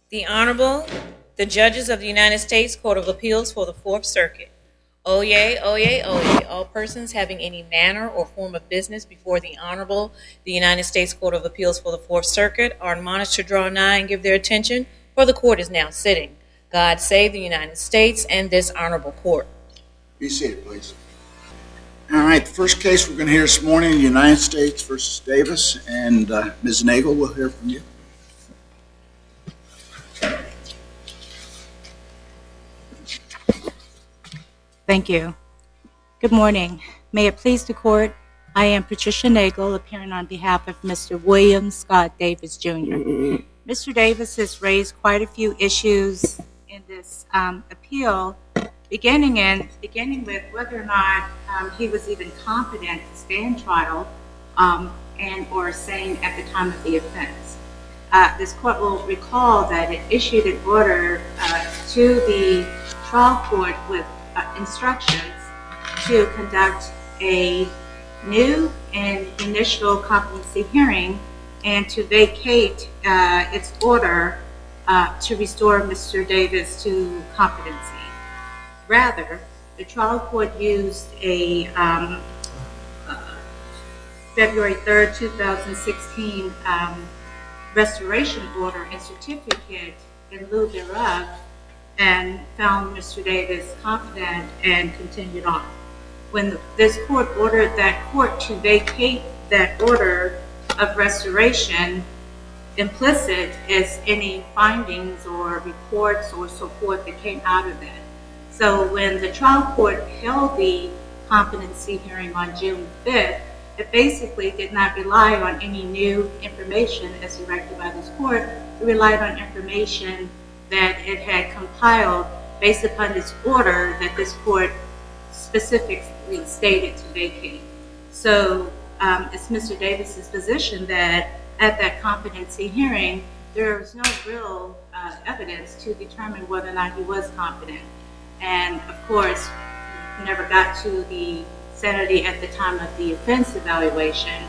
The Honorable, the Judges of the United States Court of Appeals for the Fourth Circuit. Oyez, oyez, oyez. All persons having any manner or form of business before the Honorable, the United States Court of Appeals for the Fourth Circuit, are admonished to draw nigh and give their attention, for the court is now sitting. God save the United States and this honorable court. Be seated, please. All right, the first case we're going to hear this morning, United States versus Davis, and Ms. Nagel, we'll hear from you. Thank you. Good morning. May it please the court, I am Patricia Nagel, appearing on behalf of Mr. William Scott Davis, Jr. Mr. Davis has raised quite a few issues in this appeal, beginning with whether or not he was even competent to stand trial and or sane at the time of the offense. This court will recall that it issued an order to the trial court with instructions to conduct a new and initial competency hearing and to vacate its order to restore Mr. Davis to competency. Rather, the trial court used a February 3rd, 2016 restoration order and certificate in lieu thereof and found Mr. Davis competent and continued on. When this court ordered that court to vacate that order of restoration, implicit is any findings or reports or so forth that came out of that. So when the trial court held the competency hearing on June 5th, it basically did not rely on any new information as directed by this court. It relied on information that it had compiled based upon this order that this court specifically stated to vacate. So it's Mr. Davis's position that at that competency hearing, there was no real evidence to determine whether or not he was competent. And of course, never got to the sanity at the time of the offense evaluation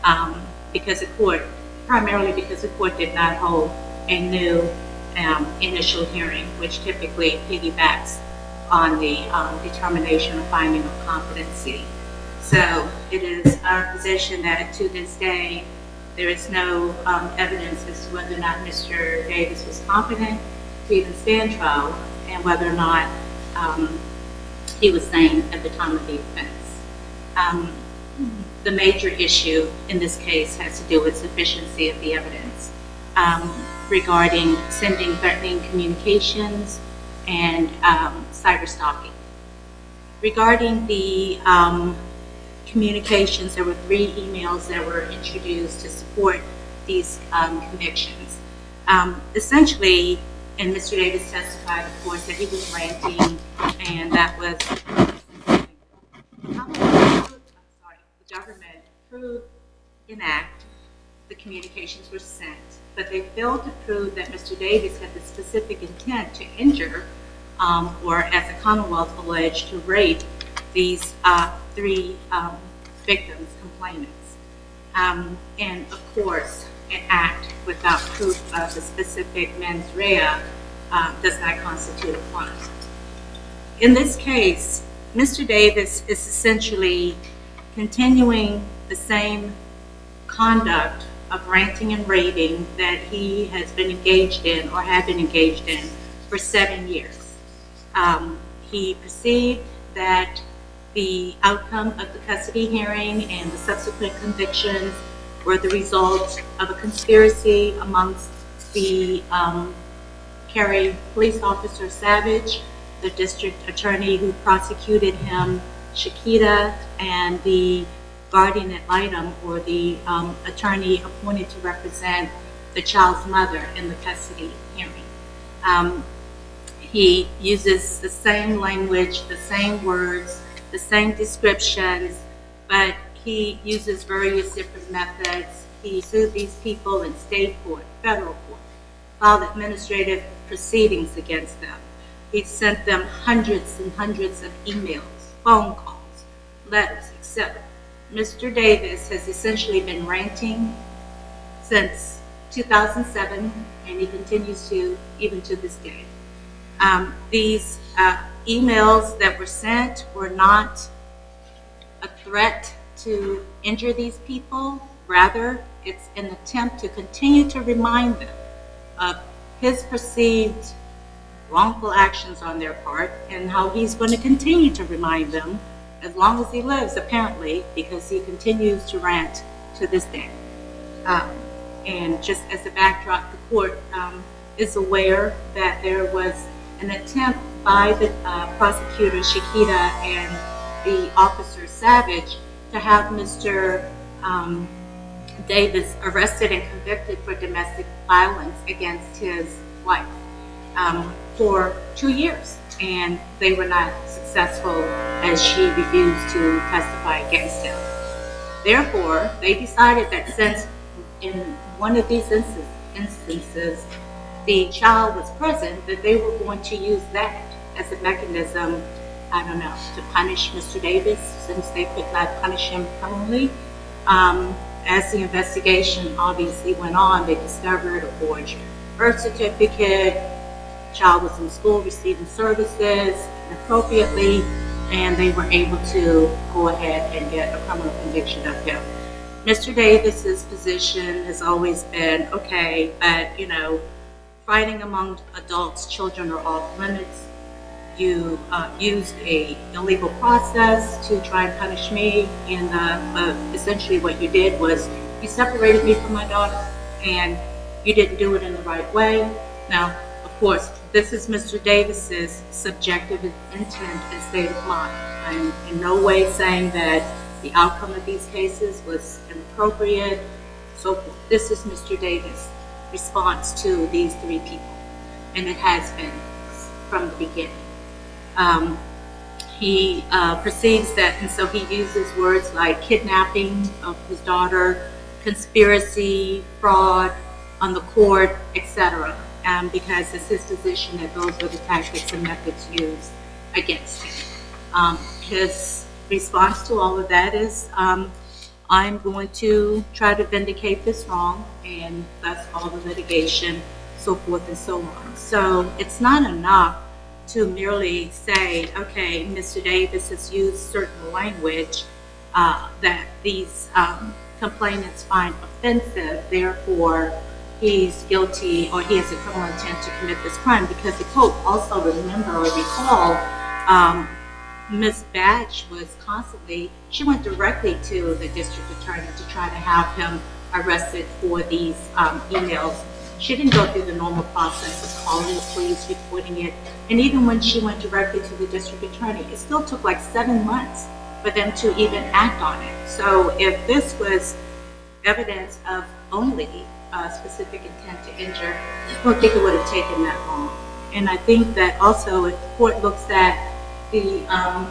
primarily because the court did not hold a new initial hearing, which typically piggybacks on the determination or finding of competency. So it is our position that to this day, there is no evidence as to whether or not Mr. Davis was competent to even stand trial and whether or not he was sane at the time of the offense. The major issue in this case has to do with sufficiency of the evidence regarding sending threatening communications and cyber stalking. Regarding the communications, there were 3 emails that were introduced to support these convictions. Essentially, and Mr. Davis testified, of course, that he was ranting, and that was the government proved in act the communications were sent, but they failed to prove that Mr. Davis had the specific intent to injure or, as the Commonwealth alleged, to rape these 3 victims, complainants. And of course, an act without proof of the specific mens rea does not constitute a crime. In this case, Mr. Davis is essentially continuing the same conduct of ranting and raving that he has been engaged in or had been engaged in for 7 years. He perceived that the outcome of the custody hearing and the subsequent convictions were the result of a conspiracy amongst the Cary police officer Savage, the district attorney who prosecuted him, Shakita, and the guardian ad litem, or the attorney appointed to represent the child's mother in the custody hearing. He uses the same language, the same words, the same descriptions, but he uses various different methods. He sued these people in state court, federal court, filed administrative proceedings against them. He sent them hundreds and hundreds of emails, phone calls, letters, etc. Mr. Davis has essentially been ranting since 2007, and he continues to, even to this day. These emails that were sent were not a threat to injure these people. Rather, it's an attempt to continue to remind them of his perceived wrongful actions on their part and how he's going to continue to remind them as long as he lives, apparently, because he continues to rant to this day. And just as a backdrop, the court is aware that there was an attempt by the prosecutor, Shakita, and the officer, Savage, to have Mr. Davis arrested and convicted for domestic violence against his wife for 2 years. And they were not successful as she refused to testify against him. Therefore, they decided that since in one of these instances the child was present, that they were going to use that as a mechanism, I don't know, to punish Mr. Davis, since they could not punish him criminally. As the investigation obviously went on, they discovered a forged birth certificate, child was in school receiving services inappropriately, and they were able to go ahead and get a criminal conviction of him. Mr. Davis's position has always been, okay, but fighting among adults, children are off limits. You used a illegal process to try and punish me, and essentially what you did was you separated me from my daughter, and you didn't do it in the right way. Now, of course, this is Mr. Davis's subjective intent and state of mind. I'm in no way saying that the outcome of these cases was inappropriate, so forth. This is Mr. Davis' response to these three people, and it has been from the beginning. He perceives that, and so he uses words like kidnapping of his daughter, conspiracy, fraud on the court, etc., because it's his position that those were the tactics and methods used against him. His response to all of that is, I'm going to try to vindicate this wrong, and that's all the litigation, so forth and so on. So it's not enough to merely say, okay, Mr. Davis has used certain language that these complainants find offensive, therefore he's guilty or he has a criminal intent to commit this crime, because the court also remember or recall Ms. Batch was constantly, she went directly to the district attorney to try to have him arrested for these emails. She didn't go through the normal process of calling the police, reporting it, and even when she went directly to the district attorney, it still took like 7 months for them to even act on it. So if this was evidence of only specific intent to injure, I don't think it would have taken that long. And I think that also if the court looks at the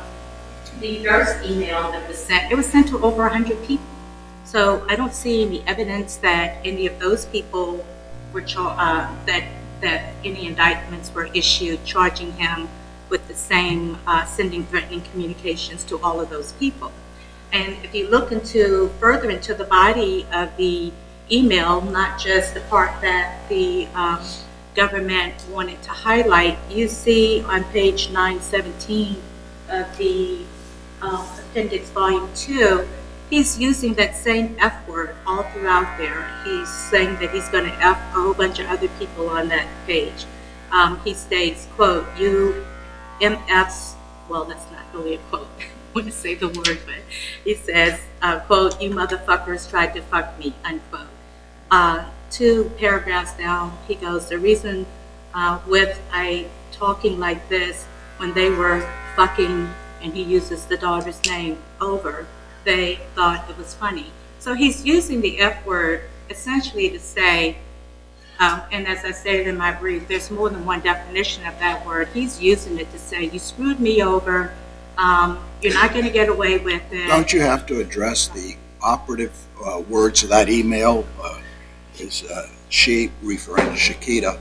first email that was sent, it was sent to over 100 people. So I don't see any evidence that any of those people were that any indictments were issued charging him with the same sending threatening communications to all of those people. And if you look further into the body of the email, not just the part that the government wanted to highlight, you see on page 917 of the appendix volume 2, he's using that same F word all throughout there. He's saying that he's going to F a whole bunch of other people on that page. He states, quote, you MFs, well, that's not really a quote. I want to say the word, but he says, quote, you motherfuckers tried to fuck me, unquote. 2 paragraphs down, he goes, the reason with I talking like this, when they were fucking, and he uses the daughter's name, over, they thought it was funny. So he's using the F word essentially to say, and as I stated in my brief, there's more than one definition of that word. He's using it to say, you screwed me over, you're not going to get away with it. Don't you have to address the operative words of that email? Is she, referring to Shakita,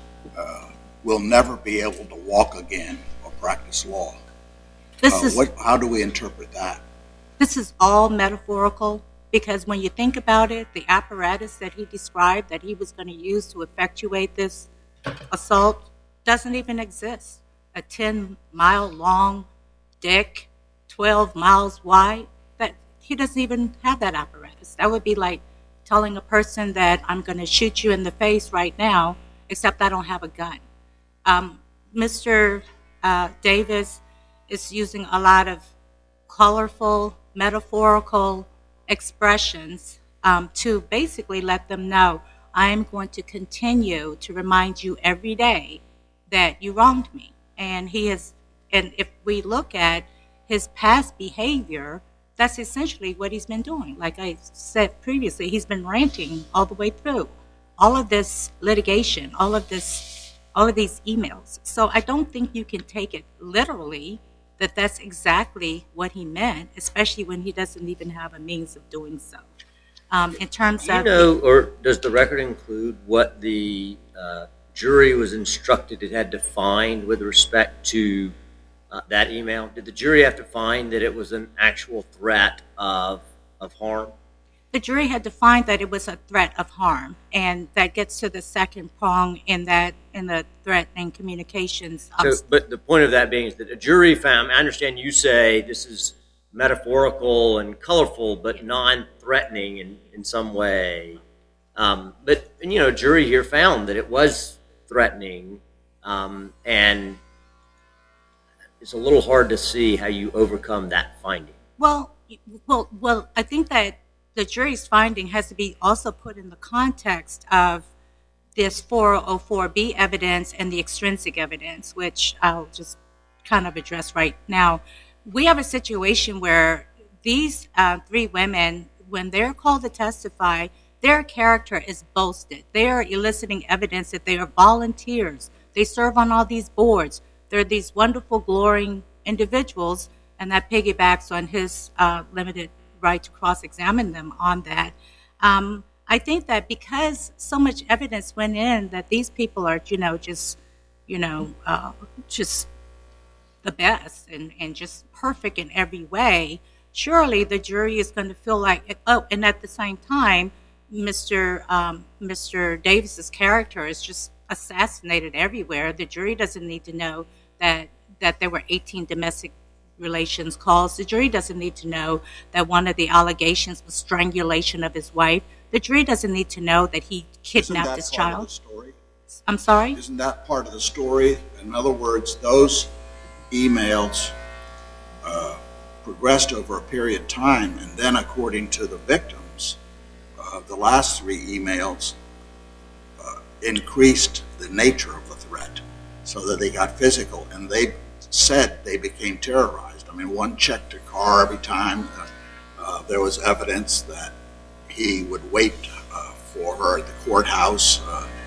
will never be able to walk again or practice law. How do we interpret that? This is all metaphorical. because when you think about it, the apparatus that he described that he was going to use to effectuate this assault doesn't even exist. A 10-mile long dick, 12 miles wide, that he doesn't even have that apparatus. That would be like telling a person that I'm going to shoot you in the face right now, except I don't have a gun. Mr. Davis is using a lot of colorful, metaphorical expressions to basically let them know, I am going to continue to remind you every day that you wronged me. And and if we look at his past behavior, that's essentially what he's been doing. Like I said previously, he's been ranting all the way through all of this litigation, all of these emails. So I don't think you can take it literally that that's exactly what he meant, especially when he doesn't even have a means of doing so. In terms of, or does the record include what the jury was instructed it had to find with respect to that email? Did the jury have to find that it was an actual threat of harm? the jury had to find that it was a threat of harm, and that gets to the second prong in the threatening communications. But the point of that being is that a jury found, I understand you say this is metaphorical and colorful, but non-threatening in some way. But a jury here found that it was threatening, and it's a little hard to see how you overcome that finding. Well, I think that the jury's finding has to be also put in the context of this 404B evidence and the extrinsic evidence, which I'll just kind of address right now. We have a situation where these three women, when they're called to testify, their character is boasted. They are eliciting evidence that they are volunteers. They serve on all these boards. They're these wonderful, glowing individuals, and that piggybacks on his limited right to cross-examine them on that. I think that because so much evidence went in that these people are, just the best and just perfect in every way, surely the jury is going to feel like, and at the same time, Mr. Davis's character is just assassinated everywhere. The jury doesn't need to know that there were 18 domestic relations calls. The jury doesn't need to know that one of the allegations was strangulation of his wife. The jury doesn't need to know that he kidnapped his child. Isn't that part of the story? I'm sorry? Isn't that part of the story? In other words, those emails progressed over a period of time, and then according to the victims, the last three emails increased the nature of the threat so that they got physical, and they said they became terrorized. I mean, one checked her car every time. There was evidence that he would wait for her at the courthouse.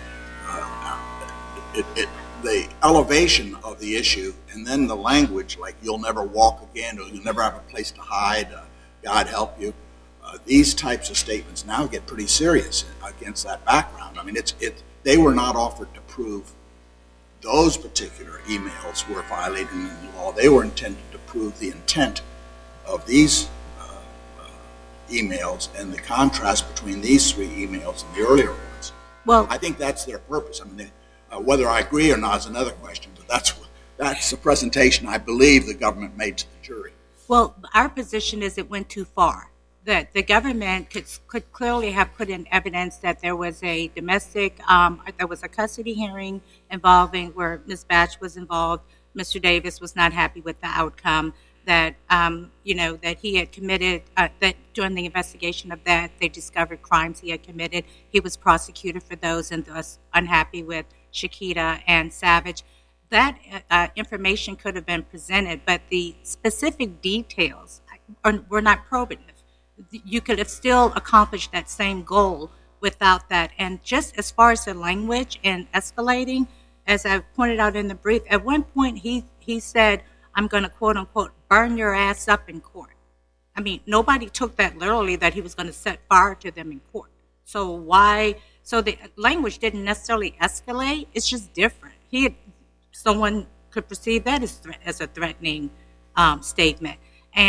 The elevation of the issue, and then the language like "you'll never walk again" or "you'll never have a place to hide," "God help you." These types of statements now get pretty serious against that background. I mean, they were not offered to prove those particular emails were violating the law. They were intended to prove the intent of these emails and the contrast between these three emails and the earlier ones. Well, I think that's their purpose. I mean, whether I agree or not is another question, but that's the presentation I believe the government made to the jury. Well, our position is it went too far. That the government could clearly have put in evidence that there was a domestic, there was a custody hearing involving where Ms. Batch was involved. Mr. Davis was not happy with the outcome. That that he had committed. That during the investigation of that, they discovered crimes he had committed. He was prosecuted for those, and thus unhappy with Shakita and Savage. That information could have been presented, but the specific details were not probative. You could have still accomplished that same goal without that. And just as far as the language and escalating, as I pointed out in the brief, at one point he said, "I'm going to quote unquote burn your ass up in court." I mean, nobody took that literally that he was going to set fire to them in court. So the language didn't necessarily escalate. It's just different. Someone could perceive that as a threatening statement. And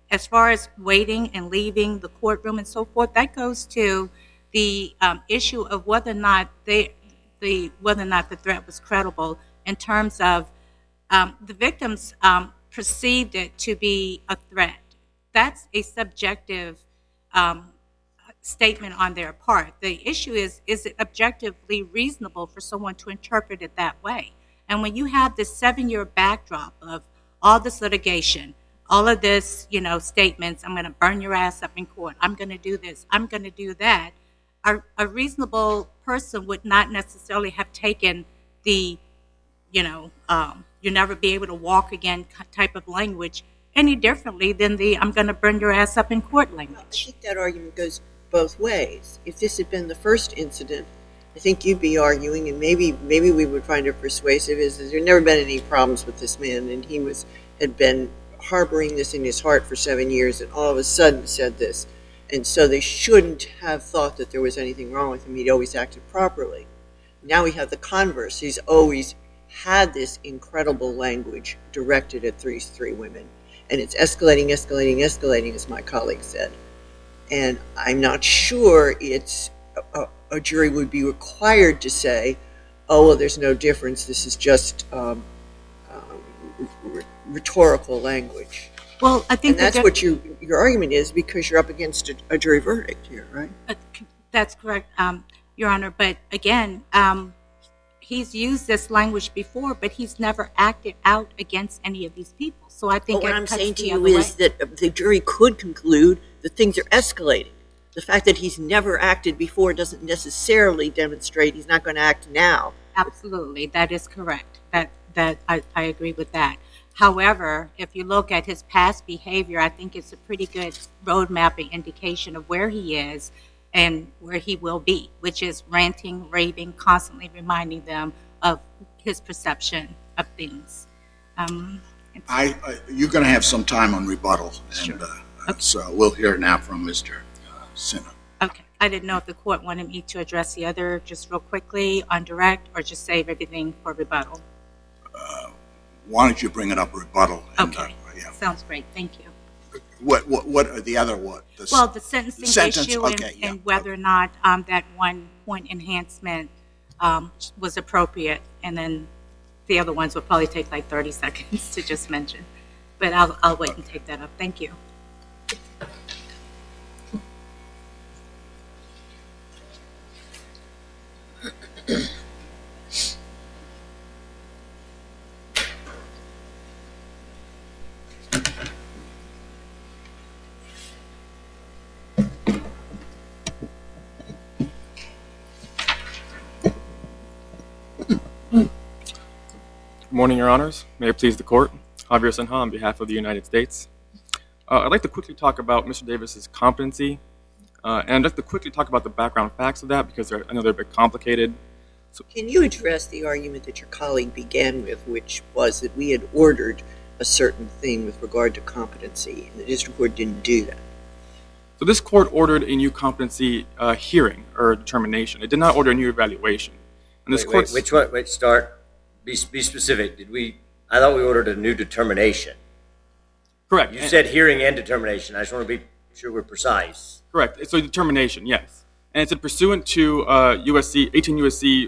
as far as waiting and leaving the courtroom and so forth, that goes to the issue of whether or not the threat was credible in terms of the victims perceived it to be a threat. That's a subjective statement on their part. The issue is it objectively reasonable for someone to interpret it that way? And when you have this 7-year backdrop of all this litigation, all of this, statements, I'm going to burn your ass up in court, I'm going to do this, I'm going to do that, a reasonable person would not necessarily have taken the, you'll never be able to walk again type of language any differently than the I'm going to burn your ass up in court language. I think that argument goes both ways. If this had been the first incident, I think you'd be arguing, and maybe we would find it persuasive, is that there had never been any problems with this man, and he had been harboring this in his heart for 7 years, and all of a sudden said this. And so they shouldn't have thought that there was anything wrong with him. He'd always acted properly. Now we have the converse. He's always had this incredible language directed at these three women. And it's escalating, as my colleague said. And I'm not sure a jury would be required to say, oh, well, there's no difference. This is just rhetorical language. Well, I think that's what your argument is, because you're up against a jury verdict here, right? That's correct, Your Honor. But again, he's used this language before, but he's never acted out against any of these people. So I think what I'm saying to you is that the jury could conclude that things are escalating. The fact that he's never acted before doesn't necessarily demonstrate he's not going to act now. Absolutely, that is correct. That I agree with that. However, if you look at his past behavior, I think it's a pretty good road mapping indication of where he is and where he will be, which is ranting, raving, constantly reminding them of his perception of things. You're going to have some time on rebuttal, Sure. And Okay. so we'll hear now from Mr. Sinha. Okay. I didn't know if the court wanted me to address the other just real quickly on direct or just save everything for rebuttal. Why don't you bring it up rebuttal? And, Okay. Yeah. Sounds great. Thank you. What are the other what? Well, the sentencing sentence, issue okay, yeah. and whether or not that 1 point enhancement was appropriate, and then the other ones will probably take like 30 seconds to just mention. But I'll wait and take that up. Thank you. Good morning, Your Honors. May it please the Court. Javier Sinha on behalf of the United States. I'd like to quickly talk about Mr. Davis's competency, and I'd like to quickly talk about the background facts of that because I know they're a bit complicated. Can you address the argument that your colleague began with, which was that we had ordered a certain thing with regard to competency, and the district court didn't do that? So this court ordered a new competency hearing or determination. It did not order a new evaluation. And this Wait, which one? Wait, start. Be specific. I thought we ordered a new determination. Correct. You said hearing and determination. I just want to be sure we're precise. Correct. It's a determination, yes. And it's pursuant to 18 U.S.C.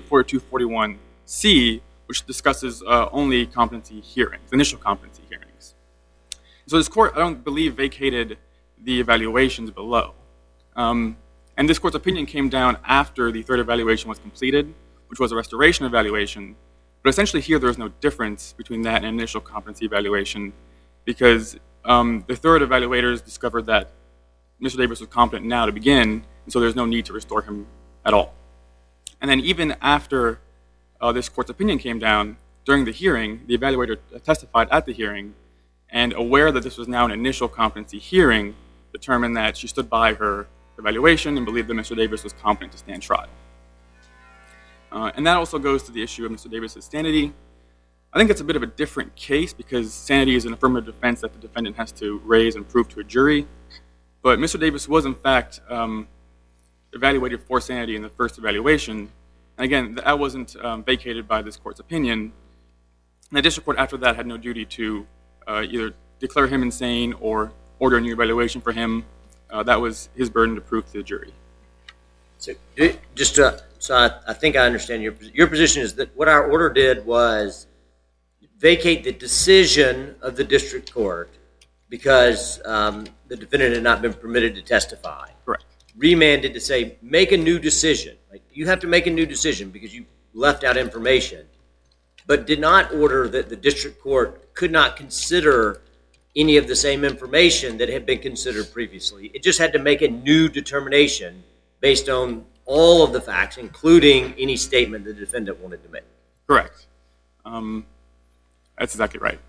4241C, which discusses only competency hearings, initial competency hearings. So this court, I don't believe, vacated the evaluations below. And this court's opinion came down after the third evaluation was completed, which was a restoration evaluation. But essentially here there is no difference between that and initial competency evaluation because the third evaluators discovered that Mr. Davis was competent now to begin, and so there's no need to restore him at all. And then even after this court's opinion came down, during the hearing, the evaluator testified at the hearing, and aware that this was now an initial competency hearing, determined that she stood by her evaluation and believed that Mr. Davis was competent to stand trial. And that also goes to the issue of Mr. Davis's sanity. I think it's a bit of a different case because sanity is an affirmative defense that the defendant has to raise and prove to a jury. But Mr. Davis was, in fact, evaluated for sanity in the first evaluation. And again, that wasn't vacated by this court's opinion. And the district court after that had no duty to either declare him insane or order a new evaluation for him. That was his burden to prove to the jury. So I think I understand your position is that what our order did was vacate the decision of the district court because the defendant had not been permitted to testify. Correct. Remanded to say, make a new decision. Like, you have to make a new decision because you left out information, but did not order that the district court could not consider any of the same information that had been considered previously. It just had to make a new determination based on all of the facts, including any statement the defendant wanted to make. Correct. That's exactly right.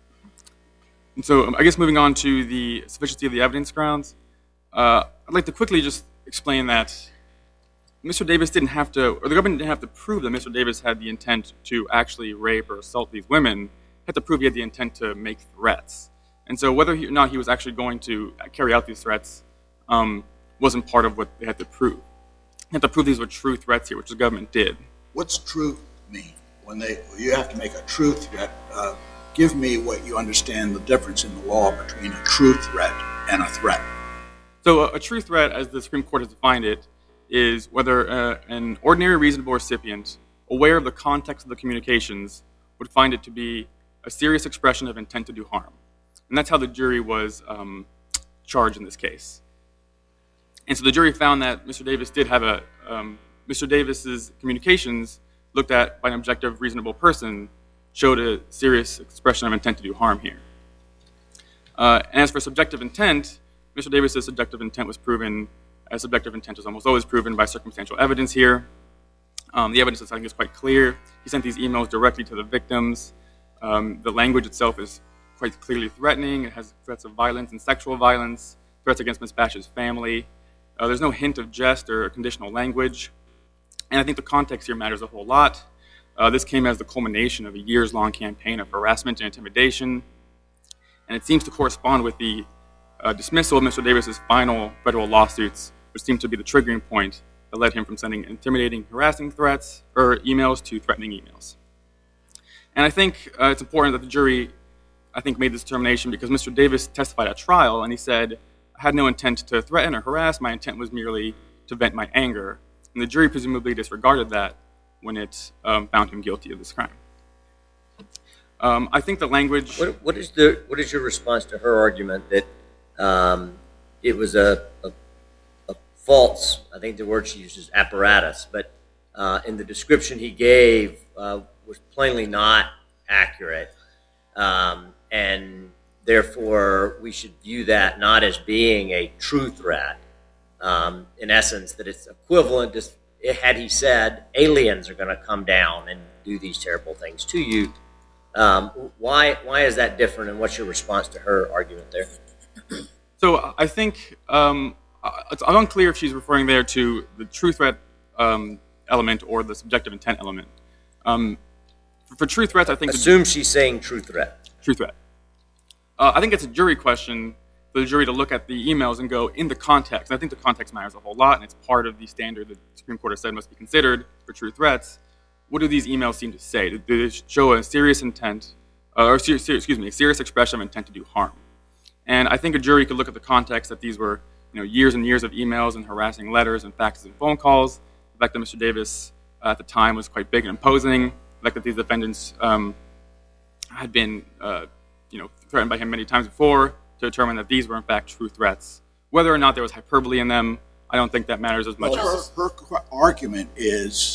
And so I guess moving on to the sufficiency of the evidence grounds, I'd like to quickly just explain that Mr. Davis didn't have to, or the government didn't have to prove that Mr. Davis had the intent to actually rape or assault these women. He had to prove he had the intent to make threats. And so whether or not he was actually going to carry out these threats wasn't part of what they had to prove. They had to prove these were true threats here, which the government did. What's truth mean? You have to make a true threat. Give me what you understand the difference in the law between a true threat and a threat. So a true threat, as the Supreme Court has defined it, is whether an ordinary reasonable recipient, aware of the context of the communications, would find it to be a serious expression of intent to do harm. And that's how the jury was charged in this case. And so the jury found that Mr. Davis did have Mr. Davis's communications looked at by an objective, reasonable person showed a serious expression of intent to do harm here. And as for subjective intent, Mr. Davis's subjective intent was proven, as subjective intent is almost always proven by circumstantial evidence here. The evidence, I think, is quite clear. He sent these emails directly to the victims. The language itself is quite clearly threatening. It has threats of violence and sexual violence, threats against Ms. Bash's family. There's no hint of jest or conditional language. And I think the context here matters a whole lot. This came as the culmination of a years-long campaign of harassment and intimidation. And it seems to correspond with the dismissal of Mr. Davis's final federal lawsuits, which seemed to be the triggering point that led him from sending intimidating, harassing threats or emails to threatening emails. And I think it's important that the jury, made this determination because Mr. Davis testified at trial and he said, I had no intent to threaten or harass. My intent was merely to vent my anger. And the jury presumably disregarded that when it found him guilty of this crime. I think the language... What is your response to her argument that it was a false, I think the word she used is apparatus, but in the description he gave was plainly not accurate, and therefore we should view that not as being a true threat, in essence, that it's equivalent to, had he said, aliens are going to come down and do these terrible things to you. Why is that different, and what's your response to her argument there? So I think it's unclear if she's referring there to the true threat element or the subjective intent element. For true threats, I think... Assume she's saying true threat. True threat. I think it's a jury question for the jury to look at the emails and go, in the context, and I think the context matters a whole lot, and it's part of the standard that the Supreme Court has said must be considered for true threats. What do these emails seem to say? Do they show a serious intent, a serious expression of intent to do harm? And I think a jury could look at the context that these were, years and years of emails and harassing letters and faxes and phone calls. The fact that Mr. Davis at the time was quite big and imposing. The fact that these defendants had been, threatened by him many times before to determine that these were in fact true threats. Whether or not there was hyperbole in them, I don't think that matters as much. Her argument is,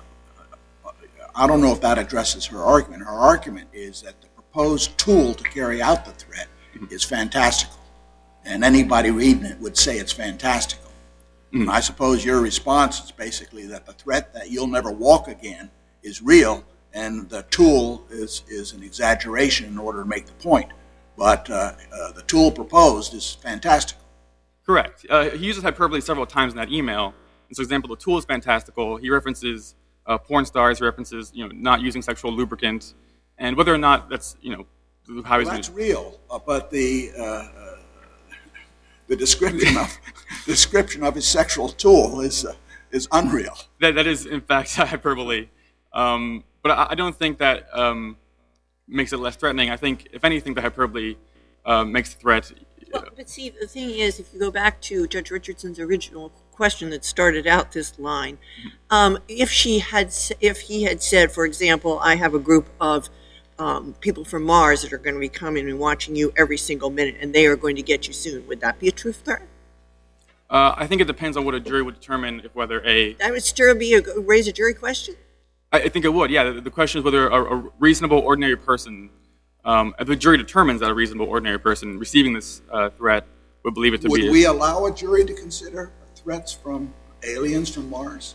I don't know if that addresses her argument. Her argument is that the proposed tool to carry out the threat is fantastical. And anybody reading it would say it's fantastical. And I suppose your response is basically that the threat that you'll never walk again is real, and the tool is an exaggeration in order to make the point. But the tool proposed is fantastical. Correct. He uses hyperbole several times in that email. And so, for example, the tool is fantastical. He references porn stars. He references, not using sexual lubricant. And whether or not that's, how he's... That's real. But the description of his sexual tool is unreal. That is, in fact, hyperbole. But I don't think that makes it less threatening. I think, if anything, the hyperbole makes the threat Well, but see, the thing is, if you go back to Judge Richardson's original question that started out this line, if he had said, for example, I have a group of people from Mars that are going to be coming and watching you every single minute, and they are going to get you soon, would that be a true threat? I think it depends on what a jury would determine if whether that would still raise a jury question. I think it would. Yeah, the question is whether a reasonable, ordinary person, if the jury determines that a reasonable, ordinary person receiving this threat would believe it to be. Would we allow a jury to consider threats from aliens from Mars?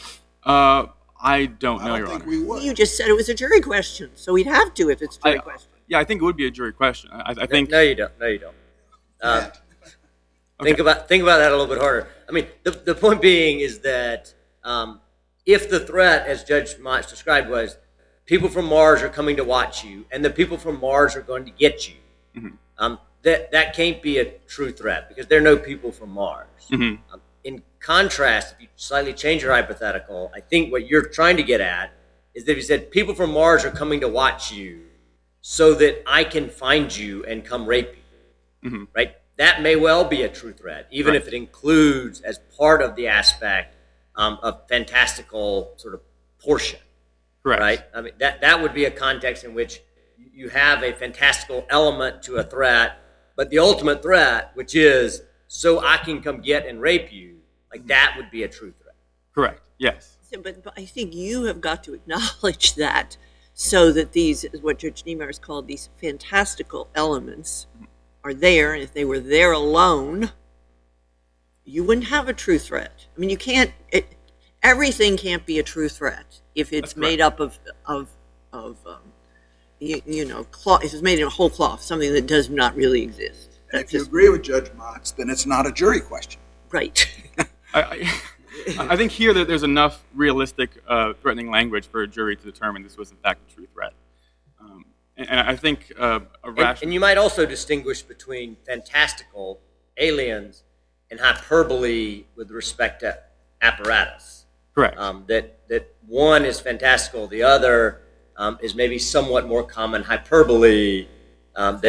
I don't know, I Your don't think Honor. we would. You just said it was a jury question, so we'd have to if it's a jury question. Yeah, I think it would be a jury question. I think. No, you don't. No, you don't. Think about that a little bit harder. I mean, the point being is that if the threat, as Judge Motz described, was people from Mars are coming to watch you, and the people from Mars are going to get you, that can't be a true threat because there are no people from Mars. In contrast, if you slightly change your hypothetical, I think what you're trying to get at is that if you said people from Mars are coming to watch you so that I can find you and come rape you, right? That may well be a true threat, even if it includes as part of the aspect a fantastical sort of portion. Correct. Right? I mean, that would be a context in which you have a fantastical element to a threat, but the ultimate threat, which is so I can come get and rape you, like that would be a true threat. Correct. Yes. But I think you have got to acknowledge that so that these, what Judge Niemeyer has called these fantastical elements, are there, and if they were there alone, you wouldn't have a true threat. I mean, you can't. Everything can't be a true threat if it's made up of cloth. If it's made in a whole cloth, something that does not really exist. And if you agree with Judge Motz, then it's not a jury question. Right. I think here that there's enough realistic threatening language for a jury to determine this was in fact a true threat. And I think and you might also distinguish between fantastical aliens and hyperbole with respect to apparatus. Correct. That one is fantastical, the other is maybe somewhat more common hyperbole that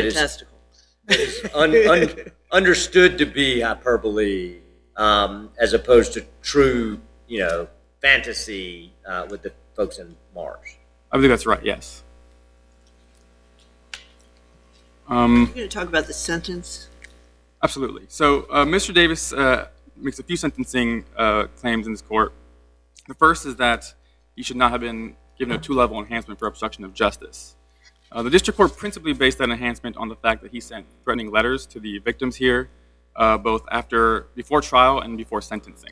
is understood to be hyperbole as opposed to true, fantasy with the folks in Mars. I believe that's right. Yes. You're going to talk about the sentence? Absolutely. So Mr. Davis makes a few sentencing claims in this court. The first is that he should not have been given a 2-level enhancement for obstruction of justice. The district court principally based that enhancement on the fact that he sent threatening letters to the victims here, both before trial and before sentencing.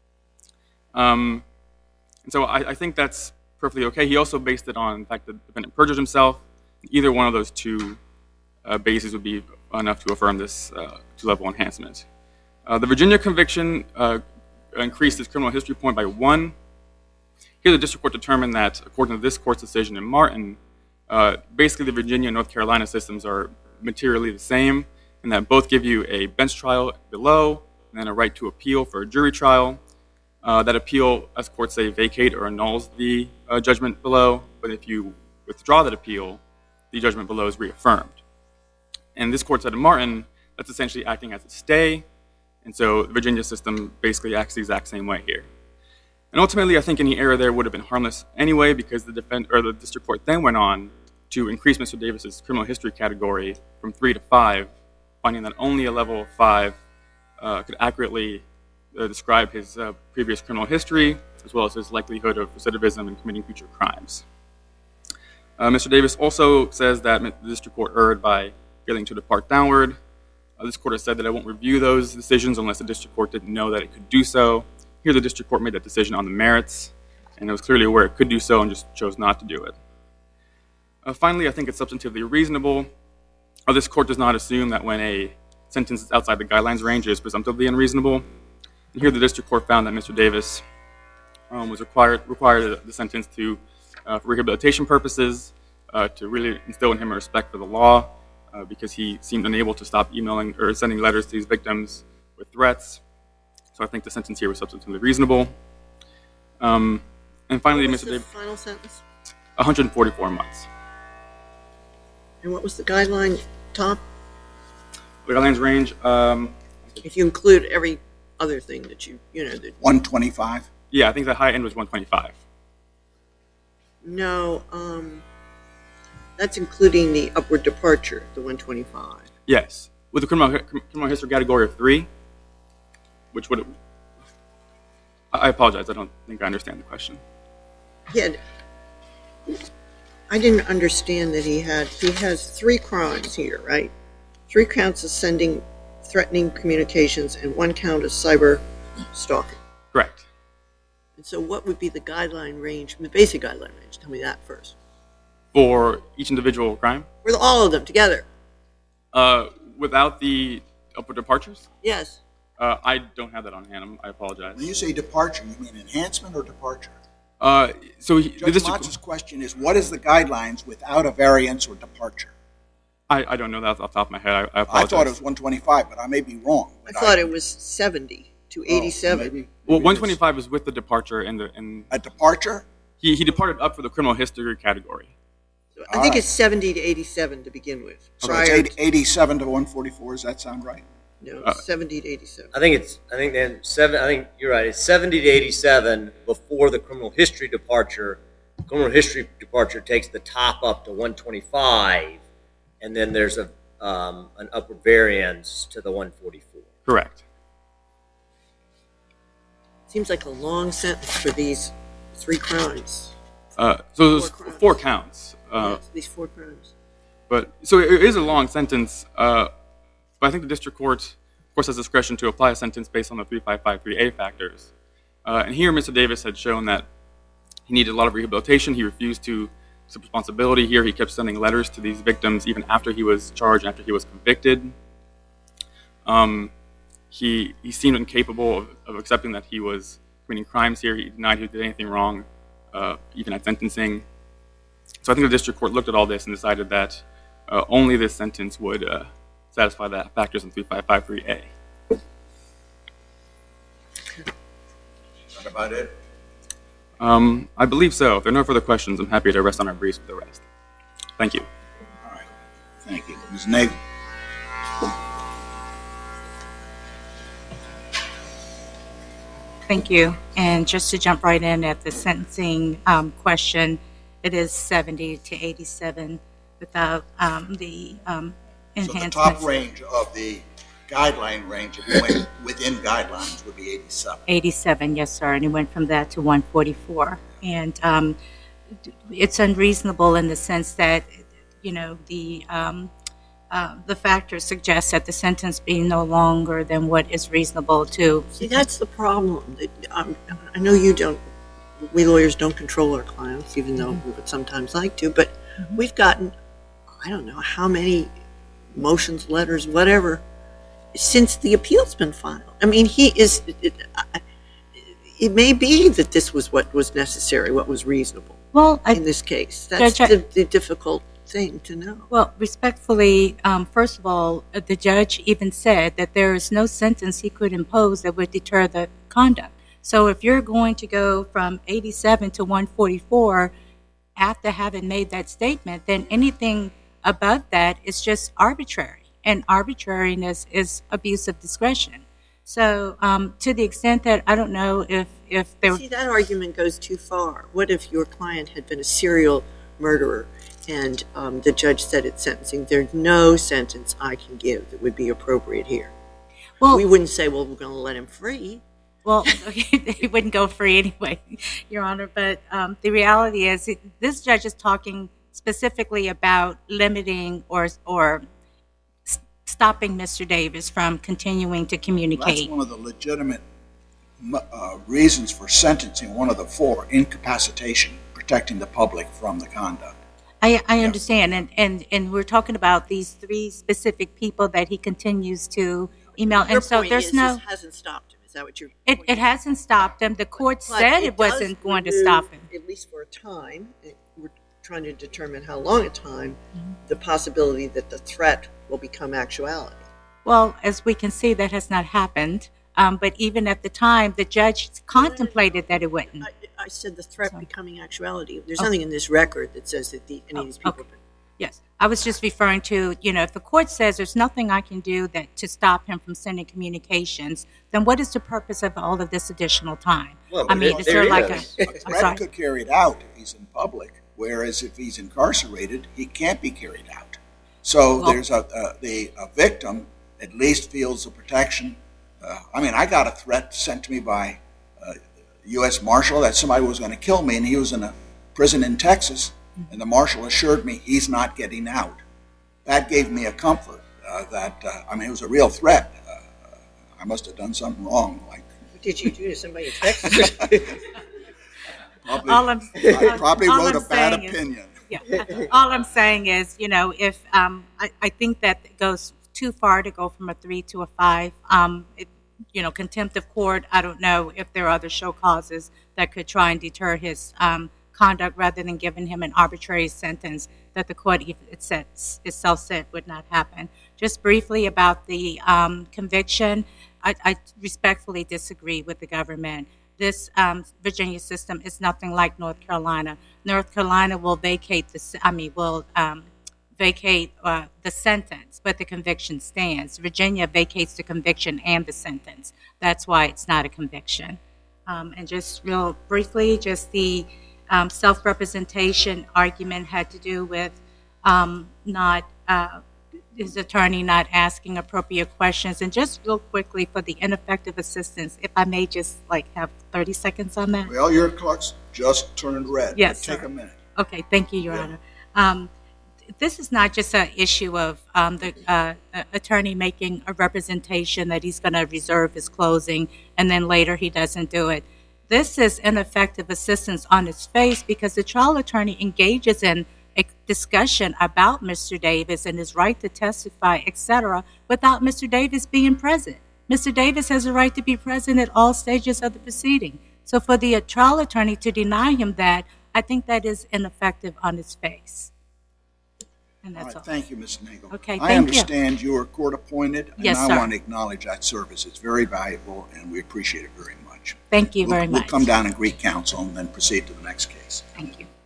And so I think that's perfectly okay. He also based it on the fact that the defendant perjured himself. Either one of those two bases would be enough to affirm this 2-level enhancement. The Virginia conviction increased his criminal history point by 1. Here the district court determined that, according to this court's decision in Martin, basically the Virginia and North Carolina systems are materially the same, and that both give you a bench trial below and then a right to appeal for a jury trial. That appeal, as courts say, vacate or annuls the judgment below, but if you withdraw that appeal, the judgment below is reaffirmed. And this court said in Martin, that's essentially acting as a stay, and so the Virginia system basically acts the exact same way here. And ultimately, I think any error there would have been harmless anyway, because the district court then went on to increase Mr. Davis's criminal history category from 3 to 5, finding that only a level of 5 could accurately describe his previous criminal history, as well as his likelihood of recidivism and committing future crimes. Mr. Davis also says that the district court erred by failing to depart downward. This court has said that it won't review those decisions unless the district court didn't know that it could do so. Here the district court made that decision on the merits, and it was clearly aware it could do so and just chose not to do it. Finally, I think it's substantively reasonable. This court does not assume that when a sentence is outside the guidelines range, it is presumptively unreasonable. And here the district court found that Mr. Davis was required the sentence to, for rehabilitation purposes, to really instill in him a respect for the law, because he seemed unable to stop emailing or sending letters to his victims with threats. So I think the sentence here was substantively reasonable. And finally, What was Mr. the Davis, final sentence? 144 months. And what was the guideline top? The guidelines range, If you include every other thing that that 125? yeah, I think the high end was 125. no, that's including the upward departure, the 125. Yes, with the criminal history category of 3, which would. I apologize. I don't think I understand the question. Yeah, I didn't understand that he has 3 crimes here, right? 3 counts of sending threatening communications and 1 count of cyber stalking. Correct. And so what would be the guideline range, the basic guideline range? Tell me that first. For each individual crime, For all of them together? without the upward departures, Yes. I don't have that on hand. I apologize. When you say departure, you mean enhancement or departure? So Judge Motz's question is, what is the guidelines without a variance or departure? I don't know that off the top of my head. I I apologize. thought it was 125, but I may be wrong. I thought it was 70 to 87. Maybe Well, it's 125 is with the departure and a departure? he departed up for the criminal history category. I think it's 70 to 87 to begin with. So it's 87 to 144. Does that sound right? No, 70 to 87. I think you're right. It's 70 to 87 before the criminal history departure. Criminal history departure takes the top up to 125, and then there's an upward variance to the 144. Correct. Seems like a long sentence for these 3 crimes. So there's 4 crimes. 4 counts. Yes, these 4 crimes. But so it is a long sentence. But I think the district court, of course, has discretion to apply a sentence based on the 3553A factors. And here, Mr. Davis had shown that he needed a lot of rehabilitation. He refused to accept responsibility here. He kept sending letters to these victims even after he was charged, after he was convicted. He seemed incapable of accepting that he was committing crimes here. He denied he did anything wrong, even at sentencing. So I think the district court looked at all this and decided that only this sentence would satisfy the factors in 3553A. Is that about it? I believe so. If there are no further questions, I'm happy to rest on our briefs for the rest. Thank you. All right. Thank you. Ms. Nagel? Thank you. And just to jump right in at the sentencing question, it is 70 to 87 without the So enhancements. the top range of the guideline range, if you went within guidelines, would be 87. 87, yes, sir. And it went from that to 144. And it's unreasonable in the sense that, the factors suggest that the sentence be no longer than what is reasonable to. See, that's the problem. I know we lawyers don't control our clients, even though we would sometimes like to, but we've gotten, I don't know how many motions, letters, whatever, since the appeal's been filed. I mean, it may be that this was what was necessary, what was reasonable in this case. That's the difficult thing to know. Well, respectfully, first of all, the judge even said that there is no sentence he could impose that would deter the conduct. So if you're going to go from 87 to 144 after having made that statement, then anything above that is just arbitrary. And arbitrariness is abuse of discretion. So to the extent that I don't know if there... See, that argument goes too far. What if your client had been a serial murderer and the judge said at sentencing, there's no sentence I can give that would be appropriate here? Well, we wouldn't say, well, we're going to let him free. Well, he wouldn't go free anyway, Your Honor. But the reality is this judge is talking specifically about limiting or stopping Mr. Davis from continuing to communicate. That's one of the legitimate reasons for sentencing, one of the 4, incapacitation, protecting the public from the conduct. I understand, and we're talking about these 3 specific people that he continues to email, Your and so point there's is no. This hasn't stopped him. Is that what you're? It hasn't stopped him. The court But said it does wasn't going to remove, stop him. at least for a time. We're trying to determine how long a time. The possibility that the threat will become actuality. Well, as we can see, that has not happened. But even at the time, the judge contemplated that it wouldn't. I said the threat becoming actuality. There's nothing in this record that says that any of these people. Okay. Yes, I was just referring to, if the court says there's nothing I can do to stop him from sending communications, then what is the purpose of all of this additional time? Well, I mean, is there like A I'm threat sorry. could carry it out if he's in public, whereas if he's incarcerated, he can't be carried out. So Well- there's the victim at least feels the protection. I got a threat sent to me by a U.S. Marshal that somebody was going to kill me, and he was in a prison in Texas, and the Marshal assured me he's not getting out. That gave me a comfort it was a real threat. I must have done something wrong. What did you do to somebody in Texas? Probably, All I'm- I probably all wrote I'm a bad saying is- opinion. Yeah. All I'm saying is, if I think that it goes too far to go from a 3 to a 5. Contempt of court, I don't know if there are other show causes that could try and deter his conduct rather than giving him an arbitrary sentence that the court itself said would not happen. Just briefly about the conviction, I respectfully disagree with the government. This Virginia system is nothing like North Carolina. North Carolina will vacate the sentence, but the conviction stands. Virginia vacates the conviction and the sentence. That's why it's not a conviction. And just real briefly, just the self-representation argument had to do with his attorney not asking appropriate questions. And just real quickly for the ineffective assistance, if I may just have 30 seconds on that. Well, your clock's just turned red. Yes, Take sir. a minute. Okay, thank you, Your Honor. This is not just an issue of the attorney making a representation that he's going to reserve his closing and then later he doesn't do it. This is ineffective assistance on its face because the trial attorney engages in a discussion about Mr. Davis and his right to testify, etc., without Mr. Davis being present. Mr. Davis has a right to be present at all stages of the proceeding. So for the trial attorney to deny him that, I think that is ineffective on its face. And All that's right, all. thank you, Ms. Nagel. Okay, I thank you. understand you are court appointed, and Yes, I sir. want to acknowledge that service. It's very valuable, and we appreciate it very much. Thank you very We'll much. come down and greet counsel and then proceed to the next case. Thank you.